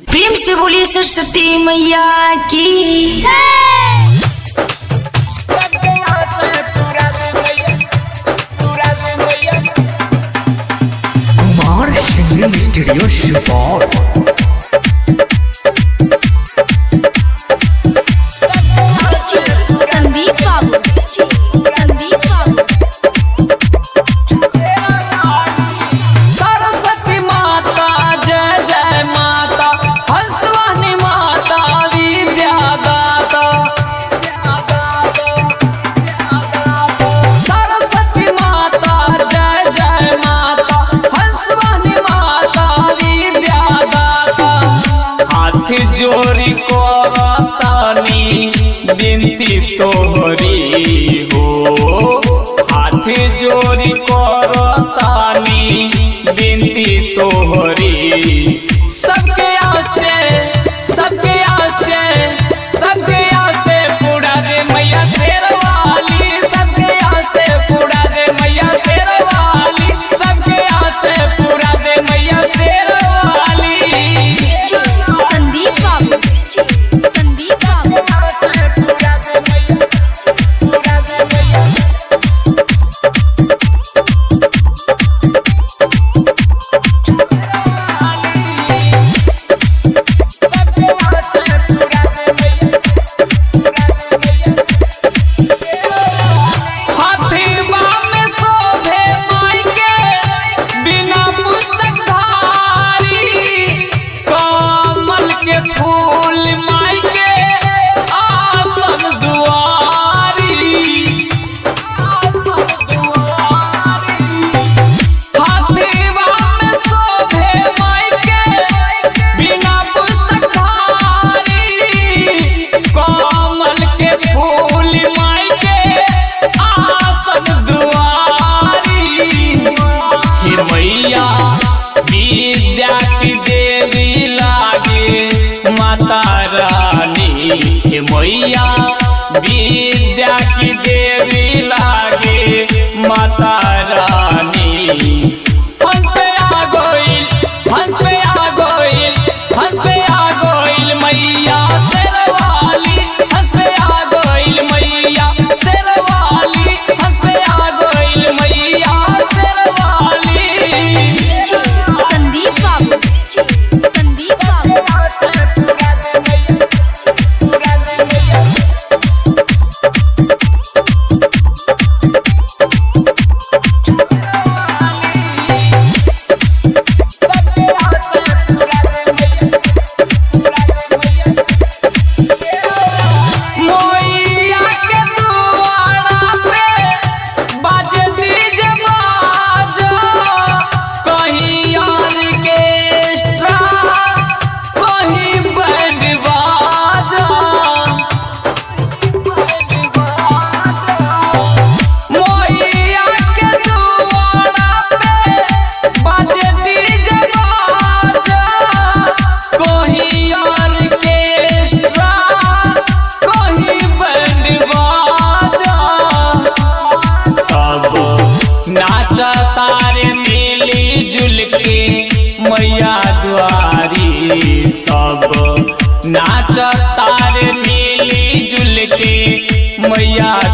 प्रेम से बोलिए सरस्वती मैया की। Kumar singing studio Supaul. संदीप बाबू, संदीप बाबू। सरस्वती माता जय जय माता, हंसवानी माता विद्यादाता। सरस्वती माता जय जय माता, हंसवानी माता विद्यादाता। हाथ जोड़ी करतानी बिनती तोहरी हो, हाथ जोड़ी करतानी बिनती तोहरी। सबके आसे सबके आसे सबके आसे पूरा दे मैया शेरवाली, सबके आसे पूरा दे मैया शेरवाली, सबके आसे पूरा दे मैया शेरवाली। संदीप बाबू, संदीप बाबू। मैया विद्या की देवी लागे माता रानी, हे मैया विद्या की देवी लागे माता रानी। हंस पे आ गोइल, हंस पे आ गोइल, हंस पे आ गोइल मैया शेरवाली, हंस पे आ गोइल मैया शेरवाली, हंस पे आ गोइल मैया शेरवाली। संदीप बाबू, संदीप बाबू। मैया द्वारी सब नाच तारे मिली जुल के मैया